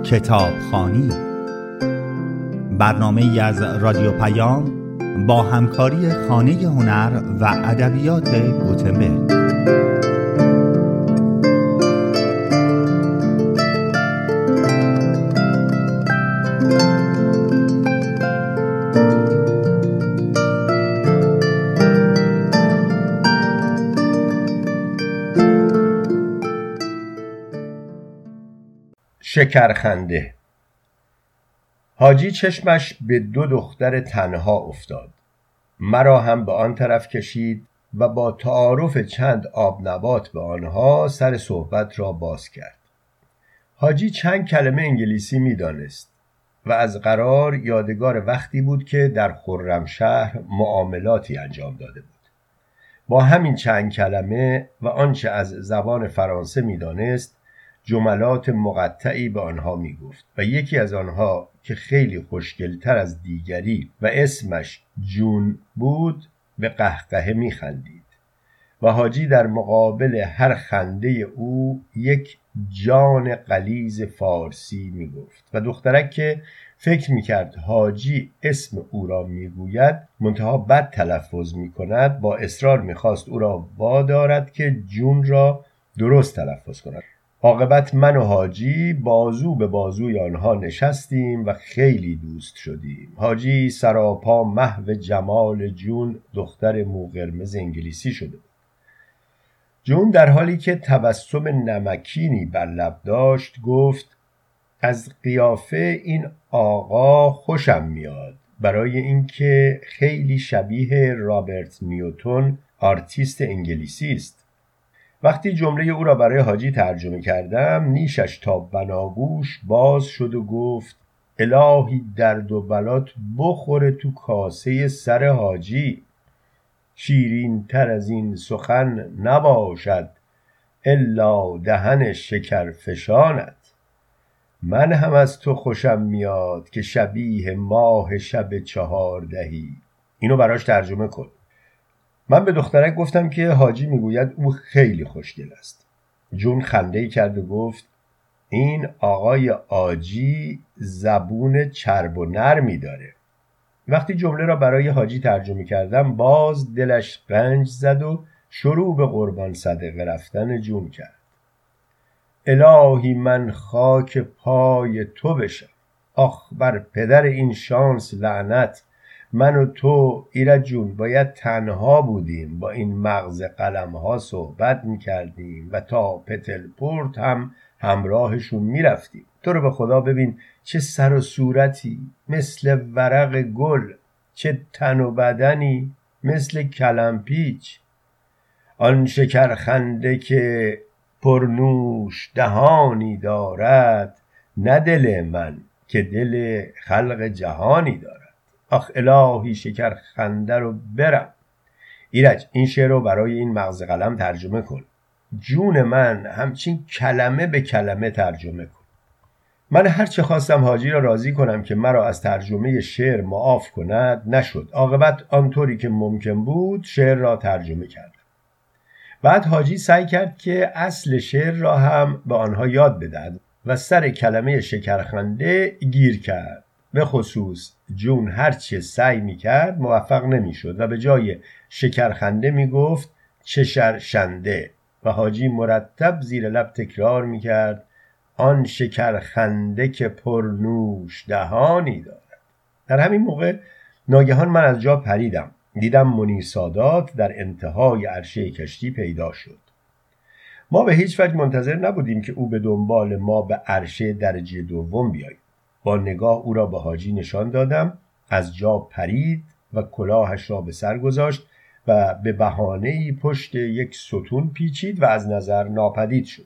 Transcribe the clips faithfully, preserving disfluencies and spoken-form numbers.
کتابخوانی، برنامه‌ای از رادیو پیام با همکاری خانه هنر و ادبیات گوتنبرگ. شکرخنده. حاجی چشمش به دو دختر تنها افتاد. مرا هم به آن طرف کشید و با تعارف چند آب نبات به آنها سر صحبت را باز کرد. حاجی چند کلمه انگلیسی می دانست و از قرار یادگار وقتی بود که در خرمشهر معاملاتی انجام داده بود. با همین چند کلمه و آنچه از زبان فرانسه می دانست جملات مقطعی به آنها می گفت و یکی از آنها که خیلی خوشگلتر از دیگری و اسمش جون بود به قهقه می خندید و حاجی در مقابل هر خنده او یک جان غلیظ فارسی می گفت و دخترک که فکر می کرد حاجی اسم او را می گوید منتها بد تلفظ می کند با اصرار می خواست او را وادارد که جون را درست تلفظ کند. عاقبت من و حاجی بازو به بازوی آنها نشستیم و خیلی دوست شدیم. حاجی سراپا محو جمال جون دختر مو قرمز انگلیسی شده بود. جون در حالی که تبسم نمکینی بر لب داشت گفت از قیافه این آقا خوشم میاد، برای اینکه خیلی شبیه رابرت نیوتن آرتیست انگلیسی است. وقتی جمله او را برای حاجی ترجمه کردم نیشش تا بناگوش باز شد و گفت الهی درد و بلات بخوره تو کاسه سر حاجی، شیرین تر از این سخن نباشد الا دهن شکرفشانت. من هم از تو خوشم میاد که شبیه ماه شب چهاردهی. اینو براش ترجمه کن. من به دخترک گفتم که حاجی میگوید او خیلی خوشگل است. جون خنده‌ای کرد و گفت این آقای آجی زبون چرب و نرمی داره. وقتی جمله را برای حاجی ترجمه کردم باز دلش غنج زد و شروع به قربان صدقه رفتن جون کرد. الهی من خاک پای تو بشم. آخ بر پدر این شانس لعنت، من و تو ایرج جون باید تنها بودیم، با این مغز قلم ها صحبت میکردیم و تا پتلپورت هم همراهشون میرفتیم. تو رو به خدا ببین چه سر و صورتی مثل ورق گل، چه تن و بدنی مثل کلمپیچ. آن شکرخنده که پرنوش دهانی دارد، نه دل من که دل خلق جهانی دارد. آخ الهی شکر خنده رو برم. ایرج این شعر رو برای این مغز قلم ترجمه کن. جون من همچین کلمه به کلمه ترجمه کن. من هر چه خواستم حاجی را راضی کنم که مرا از ترجمه شعر معاف کند نشد. عاقبت آنطوری که ممکن بود شعر را ترجمه کردم. بعد حاجی سعی کرد که اصل شعر را هم به آنها یاد بدهد و سر کلمه شکرخنده گیر کرد. به خصوص جون هرچه سعی میکرد موفق نمیشد و به جای شکرخنده میگفت چشرشنده و حاجی مرتب زیر لب تکرار میکرد آن شکرخنده که پرنوش دهانی دارد. در همین موقع ناگهان من از جا پریدم. دیدم منیر سادات در انتهای عرشه کشتی پیدا شد. ما به هیچ وجه منتظر نبودیم که او به دنبال ما به عرشه درجه دوم بیاید. با نگاه او را به حاجی نشان دادم، از جا پرید و کلاهش را به سر گذاشت و به بهانه‌ای پشت یک ستون پیچید و از نظر ناپدید شد.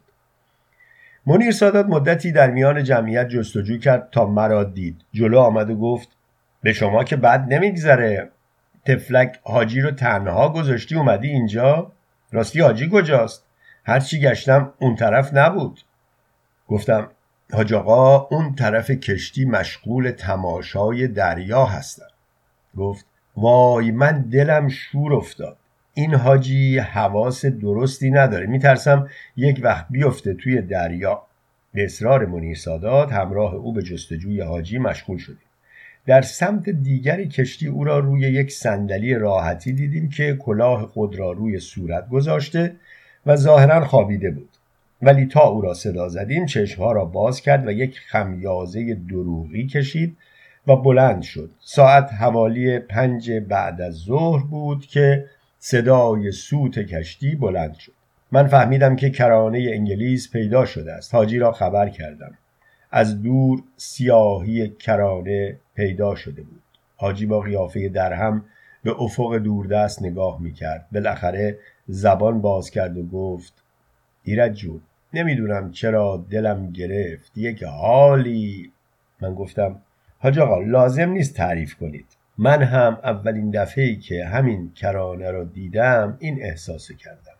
منیر سادات مدتی در میان جمعیت جستجو کرد تا مرا دید. جلو آمد و گفت به شما که بد نمیگذره، تفلک حاجی رو تنها گذاشتی اومدی اینجا؟ راستی حاجی کجاست؟ هرچی گشتم اون طرف نبود. گفتم حاج آقا اون طرف کشتی مشغول تماشای دریا هستم. گفت وای من دلم شور افتاد. این حاجی حواس درستی نداره، میترسم یک وقت بیفته توی دریا. به اصرار منیر سادات همراه او به جستجوی حاجی مشغول شدیم. در سمت دیگری کشتی او را روی یک صندلی راحتی دیدیم که کلاه خود را روی صورت گذاشته و ظاهراً خوابیده بود. ولی تا او را صدا زدیم چشمها را باز کرد و یک خمیازه دروغی کشید و بلند شد. ساعت حوالی پنج بعد از ظهر بود که صدای سوت کشتی بلند شد. من فهمیدم که کرانه انگلیس پیدا شده است. حاجی را خبر کردم. از دور سیاهی کرانه پیدا شده بود. حاجی با قیافه درهم به افق دوردست نگاه میکرد. بالاخره زبان باز کرد و گفت: ایرج جون، نمیدونم چرا دلم گرفت یک حالی. من گفتم: حاج آقا لازم نیست تعریف کنید. من هم اولین دفعه‌ای که همین کرانه را دیدم این احساسو کردم.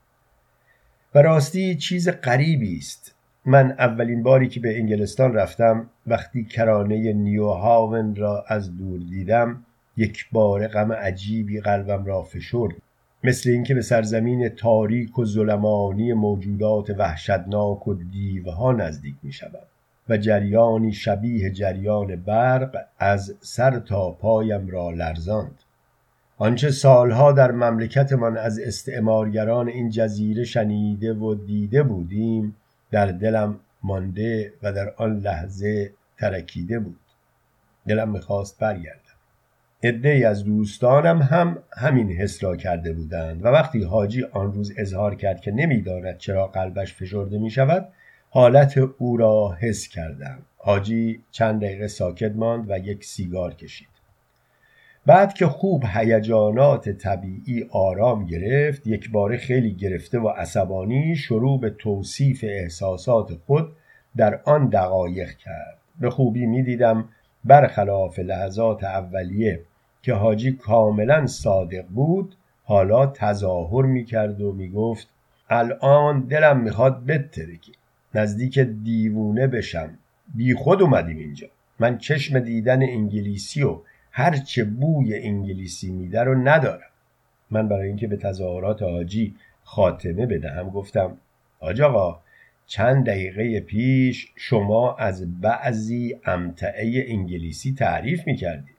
و راستی چیز غریبی است. من اولین باری که به انگلستان رفتم وقتی کرانه نیوهاون را از دور دیدم یک بار غم عجیبی قلبم را فشرد، مثل اینکه به سرزمین تاریک و ظلمانی موجودات وحشتناک و دیوها نزدیک می شدم و جریانی شبیه جریان برق از سر تا پایم را لرزاند. آنچه سالها در مملکتمان از استعمارگران این جزیره شنیده و دیده بودیم در دلم مانده و در آن لحظه ترکیده بود. دلم می‌خواست برگردم. عده‌ای از دوستانم هم همین حس را کرده بودند و وقتی حاجی آن روز اظهار کرد که نمی‌داند چرا قلبش فشرده می‌شود، حالت او را حس کردم. حاجی چند دقیقه ساکت ماند و یک سیگار کشید. بعد که خوب هیجانات طبیعی آرام گرفت، یک باره خیلی گرفته و عصبانی شروع به توصیف احساسات خود در آن دقایق کرد. به خوبی می دیدم برخلاف لحظات اولیه که حاجی کاملا صادق بود، حالا تظاهر می کرد و می گفت: الان دلم می خواد بترکی، نزدیک دیوونه بشم، بی خود اومدیم اینجا. من چشم دیدن انگلیسی و هرچه بوی انگلیسی میده رو ندارم. من برای اینکه به تظاهرات حاجی خاتمه بدهم گفتم: حاج آقا، چند دقیقه پیش شما از بعضی امتعه انگلیسی تعریف میکردید.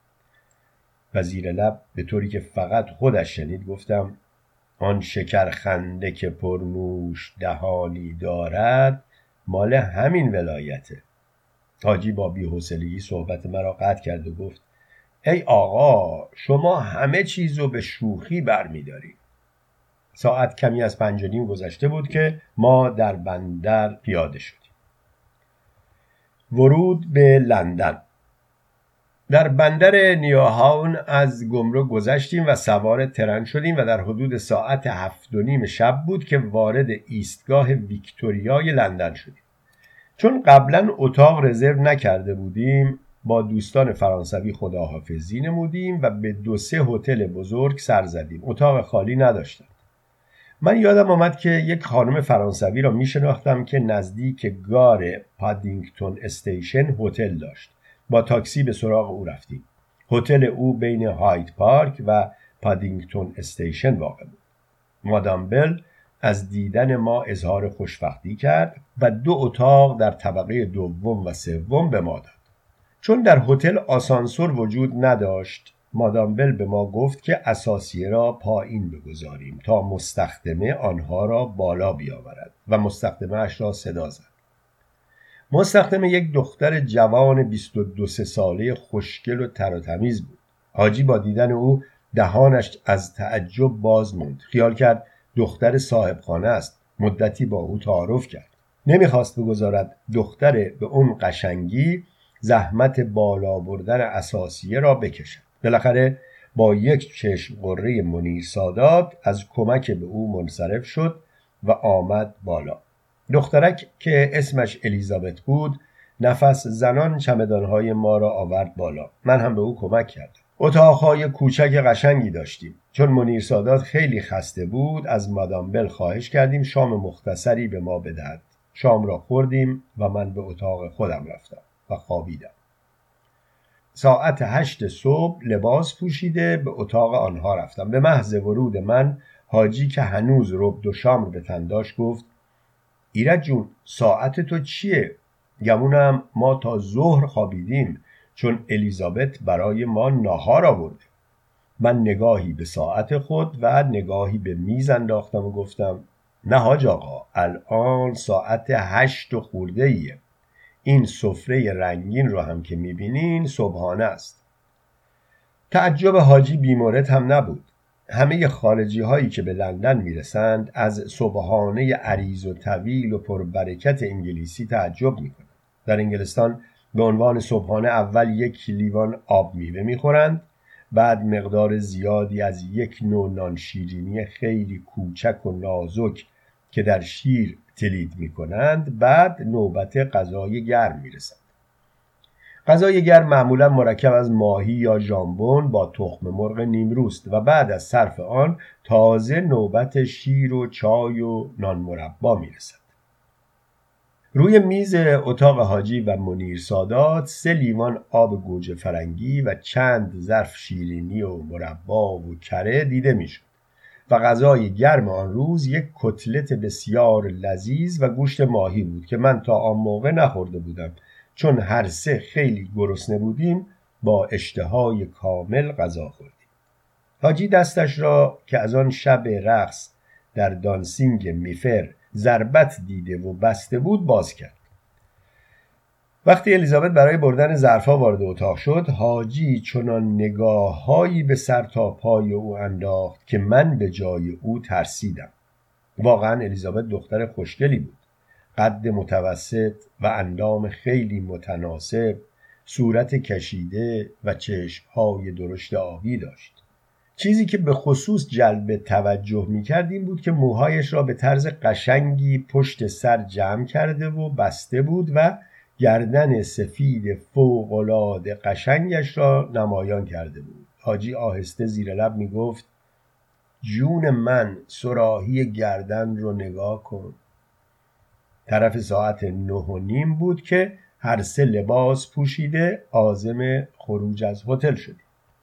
و زیر لب به طوری که فقط خودش شنید گفتم: آن شکرخنده که پرنوش دهانی دارد مال همین ولایته. حاجی با بی‌حوصلگی صحبت مرا قطع کرد و گفت: ای آقا، شما همه چیزو به شوخی برمی‌داری. ساعت کمی از پنج و نیم گذشته بود که ما در بندر پیاده شدیم. ورود به لندن. در بندر نیوهاون از گمرک گذشتیم و سوار ترن شدیم و در حدود ساعت هفت و نیم شب بود که وارد ایستگاه ویکتوریای لندن شدیم. چون قبلا اتاق رزرو نکرده بودیم، با دوستان فرانسوی خداحافظی نمودیم و به دو سه هتل بزرگ سر زدیم. اتاق خالی نداشتند. من یادم آمد که یک خانم فرانسوی را می شناختم که نزدیک گار پادینگتون استیشن هتل داشت. با تاکسی به سراغ او رفتیم. هتل او بین هاید پارک و پادینگتون استیشن واقع بود. مادام بل از دیدن ما اظهار خوشبختی کرد و دو اتاق در طبقه دوم و سوم به ما داد. چون در هتل آسانسور وجود نداشت، مادام بل به ما گفت که اساسیه را پایین بگذاریم تا مستخدمه آنها را بالا بیاورد و مستخدمه اش را صدا زد. مستخدمه یک دختر جوان بیست و دو ساله خوشگل و تر و تمیز بود. حاجی با دیدن او دهانش از تعجب باز ماند. خیال کرد دختر صاحب خانه است. مدتی با او تعارف کرد. نمیخواست بگذارد دختر به اون قشنگی زحمت بالا بردن اساسیه را بکشد. بالاخره با یک چشم قره منیر سادات از کمک به او منصرف شد و آمد بالا. دخترک که اسمش الیزابت بود نفس زنان چمدانهای ما را آورد بالا. من هم به او کمک کردم. اتاقهای کوچک قشنگی داشتیم. چون منیر سادات خیلی خسته بود از مادام بل خواهش کردیم شام مختصری به ما بدهد. شام را خوردیم و من به اتاق خودم رفتم و خوابیدم. ساعت هشت صبح لباس پوشیده به اتاق آنها رفتم. به محض ورود من حاجی که هنوز ربد و شامر به تن داشت گفت: ایرج جون ساعت تو چیه؟ گمونم ما تا ظهر خوابیدیم چون الیزابت برای ما ناهار آورده. من نگاهی به ساعت خود و نگاهی به میز انداختم و گفتم نه حاج آقا، الان ساعت هشت و خورده ایه. این سفره رنگین رو هم که میبینین صبحانه است. تعجب حاجی بیمورد هم نبود. همه خارجی هایی که به لندن میرسند از صبحانه عریض و طویل و پربرکت انگلیسی تعجب میکنند. در انگلستان به عنوان صبحانه اول یک لیوان آب میوه میخورند، بعد مقدار زیادی از یک نوع نان شیرینی خیلی کوچک و نازک که در شیر تلید میکنند، بعد نوبت غذای گرم میرسند. غذای گرم معمولا مرکب از ماهی یا ژامبون با تخم مرغ نیمروست و بعد از صرف آن تازه نوبت شیر و چای و نان مربا میرسد. روی میز اتاق حاجی و منیر سادات سه لیوان آب گوجه فرنگی و چند ظرف شیرینی و مربا و کره دیده میشد و غذای گرم آن روز یک کتلت بسیار لذیذ و گوشت ماهی بود که من تا آن موقع نخورده بودم. چون هر سه خیلی گرسنه بودیم با اشتهای کامل غذا خوردیم. حاجی دستش را که از آن شب رقص در دانسینگ میفر ضربت دیده و بسته بود باز کرد. وقتی الیزابت برای بردن ظرفها وارد اتاق شد، حاجی چنان نگاههایی به سر تا پای او انداخت که من به جای او ترسیدم. واقعا الیزابت دختر خوشگلی بود. قد متوسط و اندام خیلی متناسب، صورت کشیده و چشم‌های درشت آبی داشت. چیزی که به خصوص جلب توجه می‌کرد این بود که موهایش را به طرز قشنگی پشت سر جمع کرده و بسته بود و گردن سفید فوق‌العاده قشنگش را نمایان کرده بود. حاجی آهسته زیر لب می‌گفت جون من صراحی گردن رو نگاه کن. طرف ساعت نه و نیم بود که هر سه لباس پوشیده عازم خروج از هتل شدیم.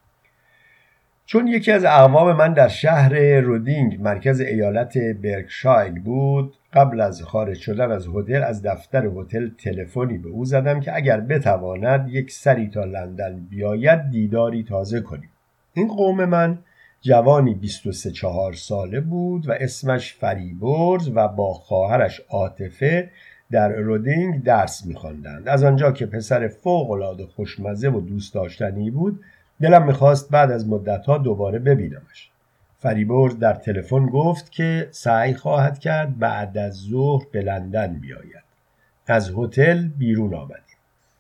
چون یکی از اقوام من در شهر رودینگ مرکز ایالت برکشایر بود، قبل از خارج شدن از هتل از دفتر هتل تلفنی به او زدم که اگر بتواند یک سری تا لندن بیاید دیداری تازه کنیم. این قوم من جوانی بیست و سه چهار ساله بود و اسمش فریبرز و با خواهرش عاطفه در رودینگ درس می‌خواندند. از آنجا که پسر فوق‌العاده خوشمزه و دوست داشتنی بود، دلم می‌خواست بعد از مدت‌ها دوباره ببینمش. فریبرز در تلفن گفت که سعی خواهد کرد بعد از ظهر به لندن بیاید. از هتل بیرون آمدیم.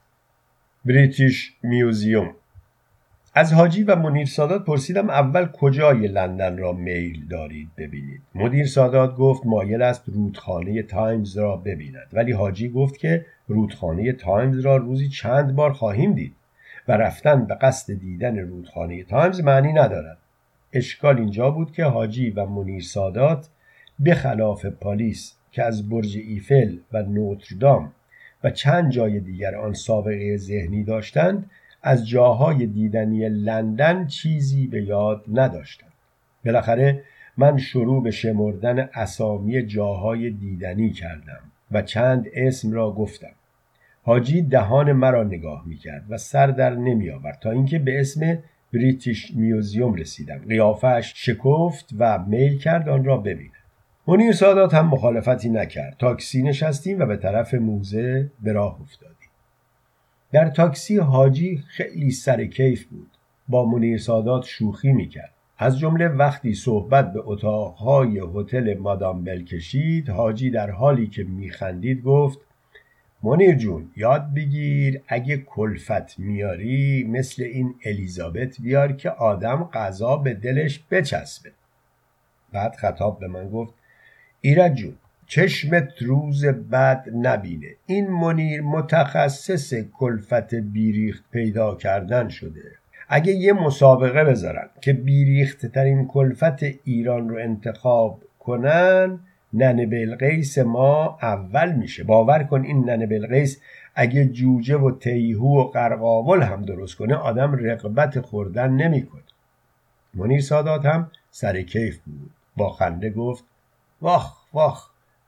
بریتیش میوزیوم. از حاجی و منیر سادات پرسیدم اول کجای لندن را میل دارید ببینید. منیر سادات گفت مایل است رودخانه تایمز را ببیند، ولی حاجی گفت که رودخانه تایمز را روزی چند بار خواهیم دید و رفتن به قصد دیدن رودخانه تایمز معنی ندارد. اشکال اینجا بود که حاجی و منیر سادات به خلاف پالیس که از برج ایفل و نوتردام و چند جای دیگر آن سابقه ذهنی داشتند، از جاهای دیدنی لندن چیزی به یاد نداشتم. بالاخره من شروع به شمردن اسامی جاهای دیدنی کردم و چند اسم را گفتم. حاجی دهان مرا نگاه میکرد و سر در نمی آورد تا اینکه به اسم بریتیش میوزیوم رسیدم. قیافه‌اش شکفت و میل کرد آن را ببیند. منیر سادات هم مخالفتی نکرد. تاکسی نشستیم و به طرف موزه به راه افتادیم. در تاکسی حاجی خیلی سر کیف بود. با منیر سادات شوخی میکرد. از جمله وقتی صحبت به اتاقهای هتل مادام بل کشید، حاجی در حالی که میخندید گفت منیر جون یاد بگیر اگه کلفت میاری مثل این الیزابت بیار که آدم قضا به دلش بچسبه. بعد خطاب به من گفت ایرج جون چشمت روز بد نبینه. این منیر متخصص کلفت بیریخت پیدا کردن شده. اگه یه مسابقه بذارن که بیریخت ترین کلفت ایران رو انتخاب کنن، ننه بلقیس ما اول میشه. باور کن این ننه بلقیس اگه جوجه و تیهو و قرقاول هم درست کنه آدم رغبت خوردن نمیکنه. منیر سادات هم سر کیف بود. با خنده گفت واخ واخ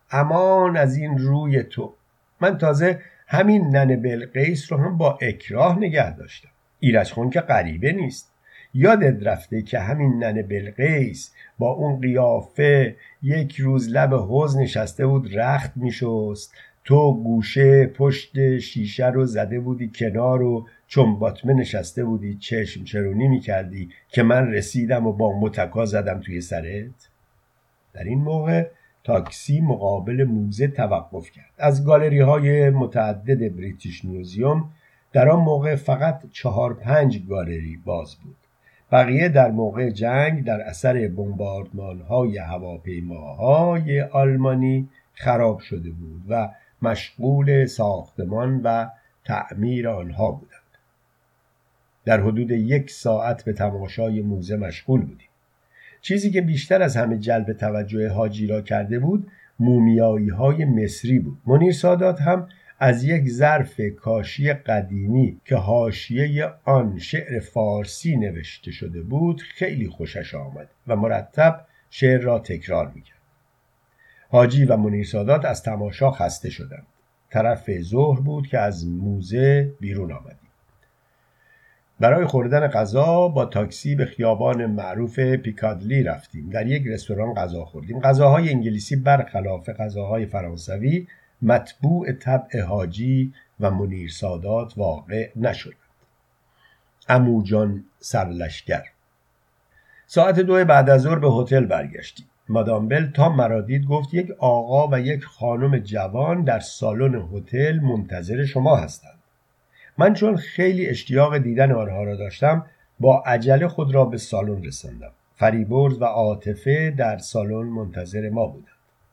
امان از این روی تو. من تازه همین ننه بلقیس رو هم با اکراه نگه داشتم. ایرج خان که غریبه نیست. یادت رفته که همین ننه بلقیس با اون قیافه یک روز لب حوض نشسته بود رخت میشست، تو گوشه پشت شیشه رو زده بودی کنار و چون باطمه نشسته بودی چشم چرونی میکردی که من رسیدم و با متکا زدم توی سرت؟ در این موقع تاکسی مقابل موزه توقف کرد. از گالری های متعدد بریتیش میوزیوم در آن موقع فقط چهار پنج گالری باز بود. بقیه در موقع جنگ در اثر بمباردمان های هواپیماهای آلمانی خراب شده بود و مشغول ساختمان و تعمیر آنها بودند. در حدود یک ساعت به تماشای موزه مشغول بودیم. چیزی که بیشتر از همه جلب توجه حاجی را کرده بود مومیایی های مصری بود. منیر سادات هم از یک ظرف کاشی قدیمی که حاشیه آن شعر فارسی نوشته شده بود خیلی خوشش آمد و مرتب شعر را تکرار میکرد. حاجی و منیر سادات از تماشا خسته شدند. طرف ظهر بود که از موزه بیرون آمدیم. برای خوردن غذا با تاکسی به خیابان معروف پیکادلی رفتیم. در یک رستوران غذا خوردیم. غذاهای انگلیسی برخلاف غذاهای فرانسوی مطبوع طبع حاجی و منیر سادات واقع نشدند. عمو جان سرلشگر. ساعت دو بعد از ظهر به هتل برگشتیم. مادام بل تا مرا دید گفت یک آقا و یک خانم جوان در سالن هتل منتظر شما هستند. من چون خیلی اشتیاق دیدن آنها را داشتم با عجله خود را به سالن رساندم. فریبرز و عاطفه در سالن منتظر ما بودند.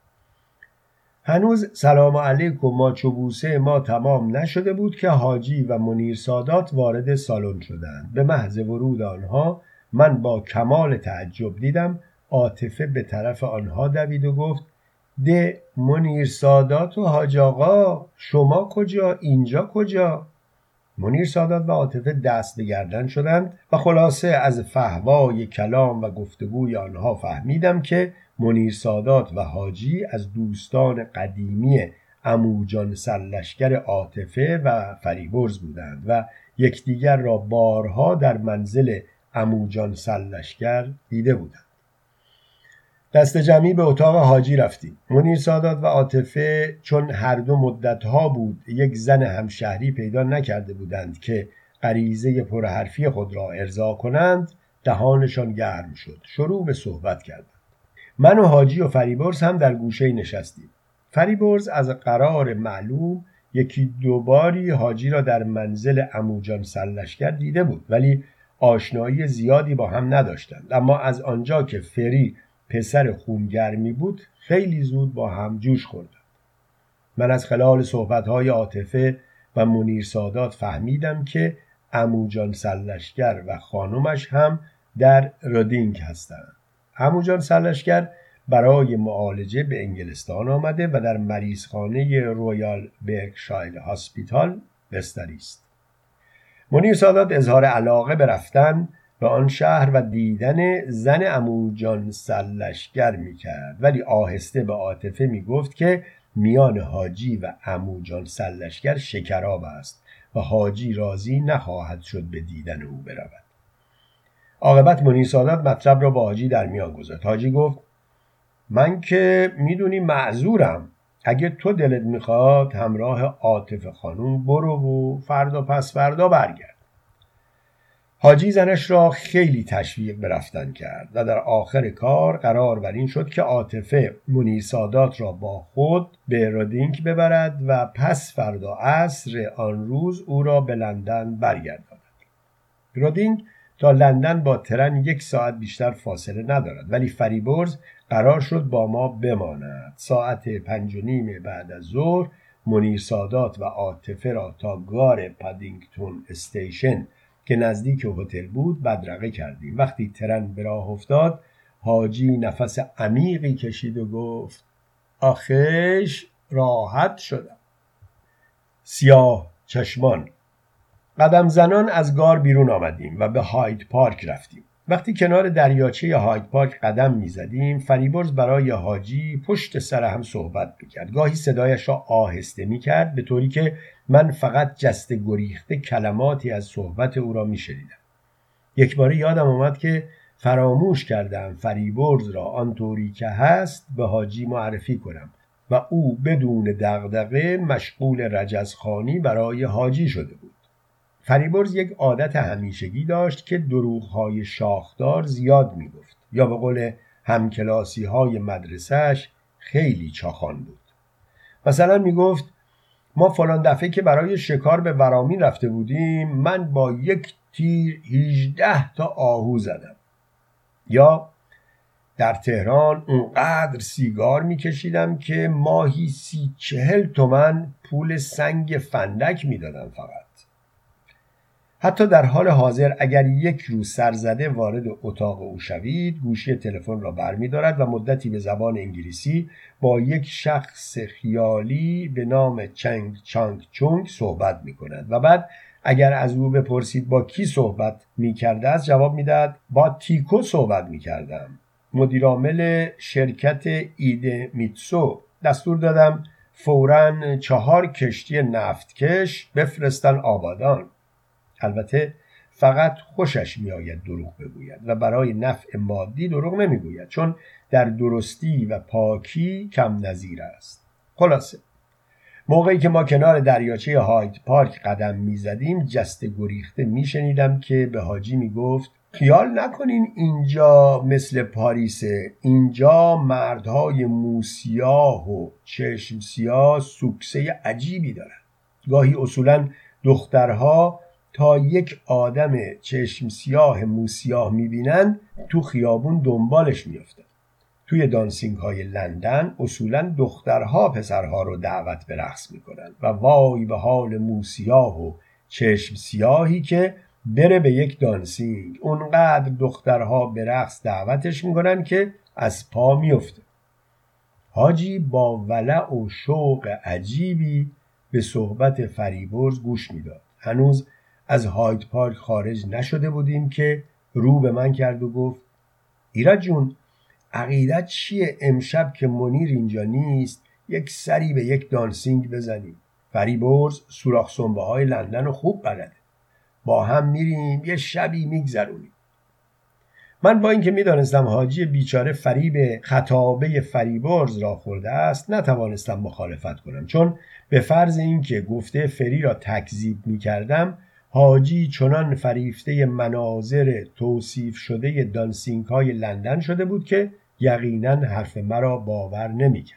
هنوز سلام علیکم ماچ و بوسه ما تمام نشده بود که حاجی و منیر سادات وارد سالن شدند. به محض ورود آنها من با کمال تعجب دیدم عاطفه به طرف آنها دوید و گفت ده منیر سادات و حاج آقا، شما کجا؟ اینجا کجا؟ منیر سادات و عاطفه دست به گردن شدند و خلاصه از فحوای کلام و گفتگوی آنها فهمیدم که منیر سادات و حاجی از دوستان قدیمی عمو جان سرلشگر عاطفه و فریبرز بودند و یکدیگر را بارها در منزل عمو جان سرلشگر دیده بودند. دست جمعی به اتاق حاجی رفتیم. منیر سادات و عاطفه چون هر دو مدتها بود یک زن همشهری پیدا نکرده بودند که غریزه پرحرفی خود را ارضا کنند، دهانشان گرم شد. شروع به صحبت کردند. من و حاجی و فریبرز هم در گوشه نشستیم. فریبرز از قرار معلوم یکی دوباری حاجی را در منزل عمو جان سرلشگر دیده بود، ولی آشنایی زیادی با هم نداشتند. اما از آنجا که فری پسر خونگرمی بود خیلی زود با هم جوش خوردند. من از خلال صحبت‌های عاطفه و منیر سادات فهمیدم که عمو جان سرلشگر و خانمش هم در رادینگ هستند. عمو جان سرلشگر برای معالجه به انگلستان آمده و در مریضخانه رویال برکشایر هاسپیتال بستری است. منیر سادات اظهار علاقه به رفتن به آن شهر و دیدن زن عمو جان سرلشگر میکرد، ولی آهسته به عاطفه میگفت که میان حاجی و عمو جان سرلشگر شکراب است و حاجی راضی نخواهد شد به دیدن او برود. عاقبت منیر سادات مطلب را با حاجی در میان گذاشت. حاجی گفت من که میدونی معذورم، اگه تو دلت میخواد همراه عاطفه خانوم برو و فردا پس فردا برگرد. حاجی زنش را خیلی تشویق به رفتن کرد و در آخر کار قرار بر این شد که عاطفه منیر سادات را با خود به رادینگ ببرد و پس فردا عصر آن روز او را به لندن برگرداند. رادینگ تا لندن با ترن یک ساعت بیشتر فاصله ندارد، ولی فریبرز قرار شد با ما بماند. ساعت پنج و نیم بعد از ظهر منیر سادات و عاطفه را تا گار پادینگتون استیشن که نزدیک هتل بود بدرقه کردیم. وقتی ترن به راه افتاد حاجی نفس عمیقی کشید و گفت آخیش راحت شدم. سیاه چشمان. قدم زنان از گار بیرون آمدیم و به هاید پارک رفتیم. وقتی کنار دریاچه هاید پارک قدم میزدیم، فریبرز برای حاجی پشت سر هم صحبت میکرد. گاهی صدایش را آهسته میکرد به طوری که من فقط جسته گریخته کلماتی از صحبت او را میشنیدم. یک بار یادم آمد که فراموش کردم فریبرز را آنطوری که هست به حاجی معرفی کنم و او بدون دغدغه مشغول رجزخوانی برای حاجی شده بود. فریبرز یک عادت همیشگی داشت که دروغ‌های شاخدار زیاد میگفت، یا به قول همکلاسی‌های مدرسه‌اش خیلی چاخان بود. مثلا میگفت ما فلان دفعه که برای شکار به ورامین رفته بودیم من با یک تیر هجده تا آهو زدم. یا در تهران اونقدر سیگار میکشیدم که ماهی سی چهل تومن پول سنگ فندک میدادم فقط. حتی در حال حاضر اگر یک روز سرزده وارد اتاق او شوید، گوشی تلفن را برمی‌دارد و مدتی به زبان انگلیسی با یک شخص خیالی به نام چنگ چانگ چونگ صحبت می‌کند و بعد اگر از او بپرسید با کی صحبت می‌کرده است، جواب می‌دهد با تیکو صحبت می‌کردم، مدیرعامل شرکت ایده میتسو. دستور دادم فوراً چهار کشتی نفتکش بفرستن آبادان. البته فقط خوشش میآید دروغ بگوید و برای نفع مادی دروغ نمیگوید، چون در درستی و پاکی کم نظیر است. خلاصه موقعی که ما کنار دریاچه هاید پارک قدم میزدیم جسته گریخته میشنیدم که به حاجی میگفت خیال نکنین اینجا مثل پاریسه، اینجا مردهای موسیاه و چشم سیاه سوکسه عجیبی دارن. گاهی اصولاً دخترها تا یک آدم چشم سیاه موسیاه میبینن تو خیابون دنبالش میافتن. توی دانسینگ های لندن اصولاً دخترها پسرها رو دعوت به رقص میکنن و وای به حال موسیاه و چشم سیاهی که بره به یک دانسینگ. اونقدر دخترها به رقص دعوتش میکنن که از پا میفته. حاجی با ولع و شوق عجیبی به صحبت فریبرز گوش میداد. هنوز از هاید پارک خارج نشده بودیم که رو به من کرد و گفت ایراد جون، عقیدت چیه امشب که منیر اینجا نیست یک سری به یک دانسینگ بزنیم؟ فریبرز سوراخ سنبه های لندن رو خوب بلده، با هم میریم یه شبی میگذرونیم. من با اینکه میدانستم حاجی بیچاره فریب خطابه فریبرز را خورده است نتوانستم مخالفت کنم، چون به فرض اینکه گفته فری را تکذیب میکردم حاجی چنان فریفته مناظر توصیف شده دانسینگ های لندن شده بود که یقینا حرف مرا باور نمیکرد.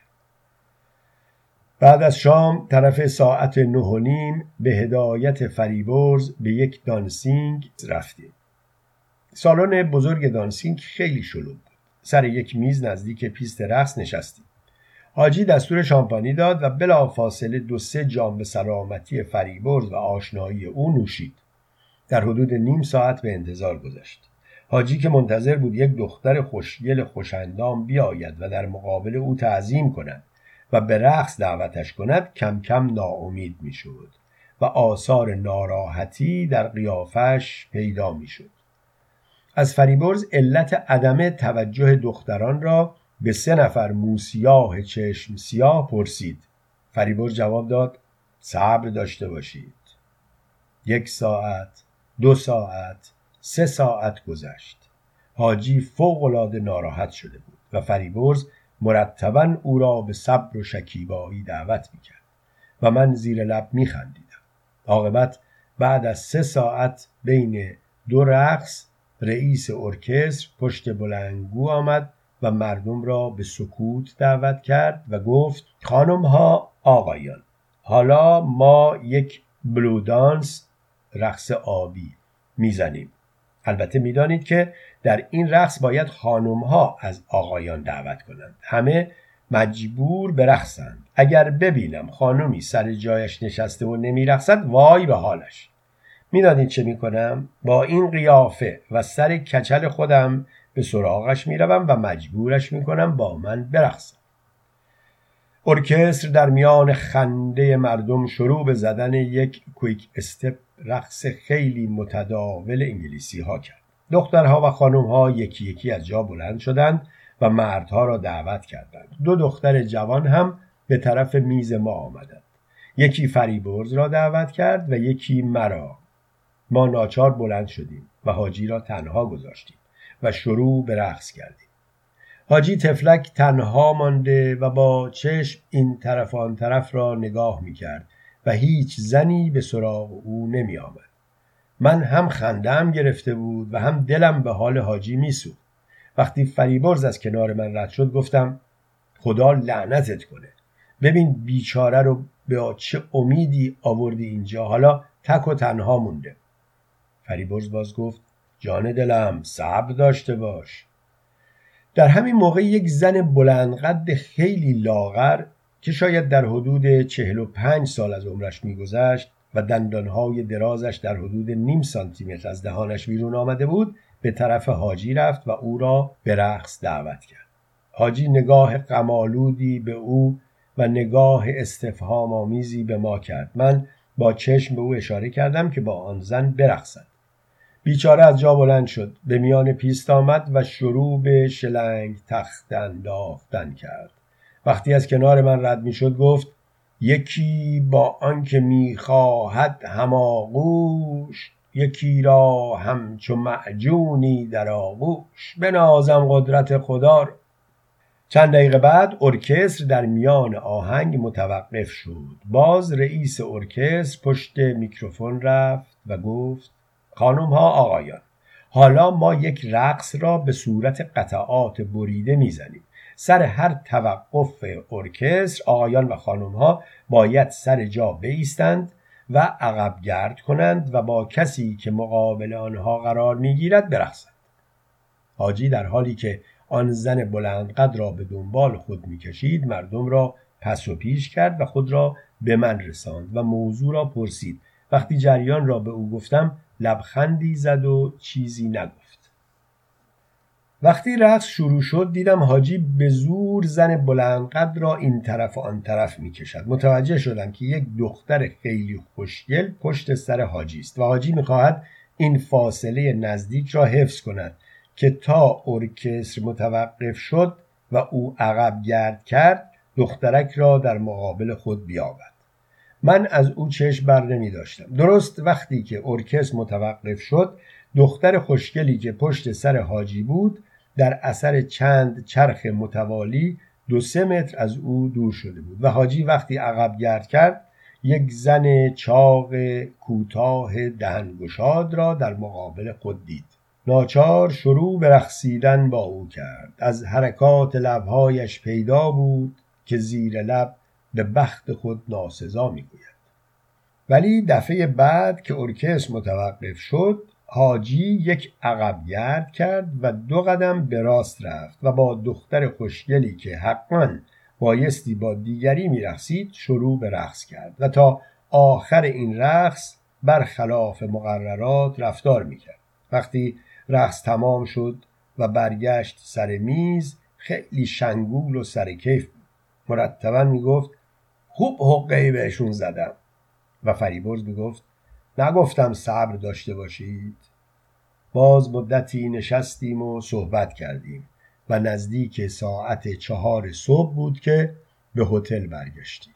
بعد از شام طرف ساعت نه و نیم به هدایت فریبرز به یک دانسینگ رفتیم. سالن بزرگ دانسینگ خیلی شلوغ بود. سر یک میز نزدیک پیست رقص نشستیم. حاجی دستور شامپانی داد و بلافاصله دو سه جام به سلامتی فریبرز و آشنایی او نوشید. در حدود نیم ساعت به انتظار گذشت. حاجی که منتظر بود یک دختر خوشگل خوشندام بیاید و در مقابل او تعظیم کند و به رقص دعوتش کند کم کم ناامید می شد و آثار ناراحتی در قیافش پیدا می شد. از فریبرز علت عدم توجه دختران را به سه نفر موسیاه چشم سیاه پرسید. فریبرز جواب داد صبر داشته باشید. یک ساعت، دو ساعت، سه ساعت گذشت. حاجی فوق‌العاده ناراحت شده بود و فریبرز مرتباً او را به صبر و شکیبایی دعوت میکرد و من زیر لب میخندیدم. عاقبت بعد از سه ساعت بین دو رقص رئیس ارکستر پشت بلندگو آمد و مردم را به سکوت دعوت کرد و گفت خانم ها آقایان، حالا ما یک بلو دانس، رقص آبی میزنیم. البته میدانید که در این رقص باید خانم ها از آقایان دعوت کنند. همه مجبور به رقصند. اگر ببینم خانمی سر جایش نشسته و نمیرقصد وای به حالش. میدانید چه میکنم؟ با این قیافه و سر کچل خودم به سراغش میروم و مجبورش میکنم با من برقصد. ارکستر در میان خنده مردم شروع به زدن یک کویک استپ، رقص خیلی متداول انگلیسی ها کرد. دخترها و خانمها یکی یکی از جا بلند شدند و مردها را دعوت کردند. دو دختر جوان هم به طرف میز ما آمدند. یکی فریبرز را دعوت کرد و یکی مرا. ما ناچار بلند شدیم و حاجی را تنها گذاشتیم و شروع به رقص کردیم. حاجی تفلک تنها مانده و با چشم این طرف و آن طرف را نگاه می کرد و هیچ زنی به سراغ او نمی آمد. من هم خنده‌ام گرفته بود و هم دلم به حال حاجی می سوخت. وقتی فریبرز از کنار من رد شد گفتم خدا لعنتت کنه. ببین بیچاره رو به چه امیدی آوردی اینجا، حالا تک و تنها مونده. فریبرز باز گفت جان دلم صبر داشته باش. در همین موقع یک زن بلندقد خیلی لاغر که شاید در حدود چهل و پنج سال از عمرش میگذشت و دندانهای درازش در حدود نیم سانتی متر از دهانش بیرون آمده بود به طرف حاجی رفت و او را به رقص دعوت کرد. حاجی نگاه غم‌آلودی به او و نگاه استفهام آمیزی به ما کرد. من با چشم به او اشاره کردم که با آن زن برقصد. بیچاره از جا بلند شد، به میان پیست آمد و شروع به شلنگ تخت انداختن کرد. وقتی از کنار من رد می شد گفت یکی با آنکه می خواهد هماغوش، یکی را همچو معجونی در آغوش، بنازم قدرت خدا را. چند دقیقه بعد ارکستر در میان آهنگ متوقف شد. باز رئیس ارکستر پشت میکروفون رفت و گفت خانم ها آقایان، حالا ما یک رقص را به صورت قطعات بریده میزنیم. سر هر توقف ارکستر آقایان و خانم ها باید سر جا بایستند و عقب گرد کنند و با کسی که مقابل آنها قرار میگیرد برقصند. حاجی در حالی که آن زن بلندقد را به دنبال خود میکشید مردم را پس و پیش کرد و خود را به من رساند و موضوع را پرسید. وقتی جریان را به او گفتم لبخندی زد و چیزی نگفت. وقتی رقص شروع شد دیدم حاجی به زور زن بلندقد را این طرف و آن طرف میکشد. متوجه شدم که یک دختر خیلی خوشگل پشت سر حاجی است و حاجی میخواهد این فاصله نزدیک را حفظ کند که تا ارکستر متوقف شد و او عقب گرد کرد دخترک را در مقابل خود بیابد. من از او چشم بر نمی داشتم. درست وقتی که ارکستر متوقف شد دختر خوشگلی که پشت سر حاجی بود در اثر چند چرخ متوالی دو سه متر از او دور شده بود و حاجی وقتی عقب گرد کرد یک زن چاق کوتاه دهنگشاد را در مقابل خود دید. ناچار شروع به رقصیدن با او کرد. از حرکات لبهایش پیدا بود که زیر لب به بخت خود ناسزا میگوید. ولی دفعه بعد که ارکستر متوقف شد حاجی یک عقب گرد کرد و دو قدم به راست رفت و با دختر خوشگلی که حقاً بایستی با دیگری میرقصید شروع به رقص کرد و تا آخر این رقص برخلاف مقررات رفتار میکرد. وقتی رقص تمام شد و برگشت سر میز خیلی شنگول و سرکیف بود. مرتباً میگفت خوب حقه‌ای بهشون زدم و فریبرز میگفت نگفتم صبر داشته باشید. باز مدتی نشستیم و صحبت کردیم و نزدیک ساعت چهار صبح بود که به هتل برگشتیم.